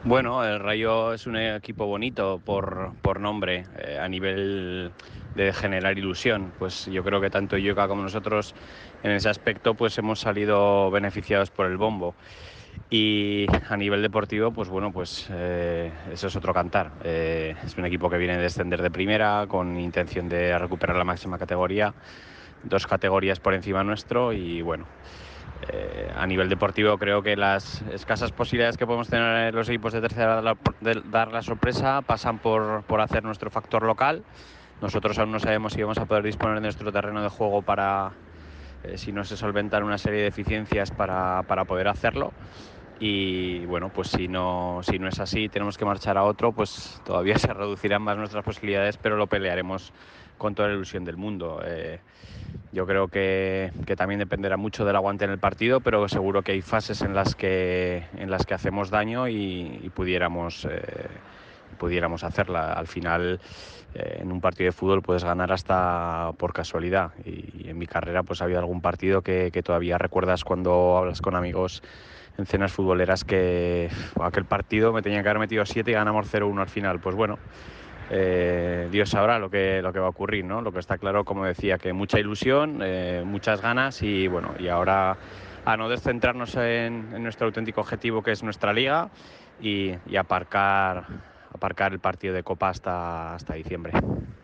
Bueno, el Rayo es un equipo bonito por nombre, a nivel de generar ilusión. Pues yo creo que tanto Illueca como nosotros en ese aspecto pues hemos salido beneficiados por el bombo. Y a nivel deportivo, pues bueno, pues eso es otro cantar. Es un equipo que viene de descender de primera, con intención de recuperar la máxima categoría, 2 categorías por encima nuestro y bueno. A nivel deportivo creo que las escasas posibilidades que podemos tener los equipos de tercera de dar la sorpresa pasan por hacer nuestro factor local. Nosotros aún no sabemos si vamos a poder disponer de nuestro terreno de juego para, si no se solventan una serie de deficiencias para poder hacerlo. Y bueno, pues si no es así, tenemos que marchar a otro, pues todavía se reducirán más nuestras posibilidades, pero lo pelearemos con toda la ilusión del mundo. Yo creo que también dependerá mucho del aguante en el partido, pero seguro que hay fases en las que hacemos daño y pudiéramos hacerla. Al final, en un partido de fútbol puedes ganar hasta por casualidad. Y en mi carrera pues ha habido algún partido que todavía recuerdas cuando hablas con amigos en cenas futboleras que aquel partido me tenía que haber metido 7 y ganamos 0-1 al final. Pues bueno, Dios sabrá lo que va a ocurrir, ¿no? Lo que está claro, como decía, que mucha ilusión, muchas ganas y bueno, y ahora a no descentrarnos en nuestro auténtico objetivo, que es nuestra liga, y aparcar el partido de Copa hasta diciembre.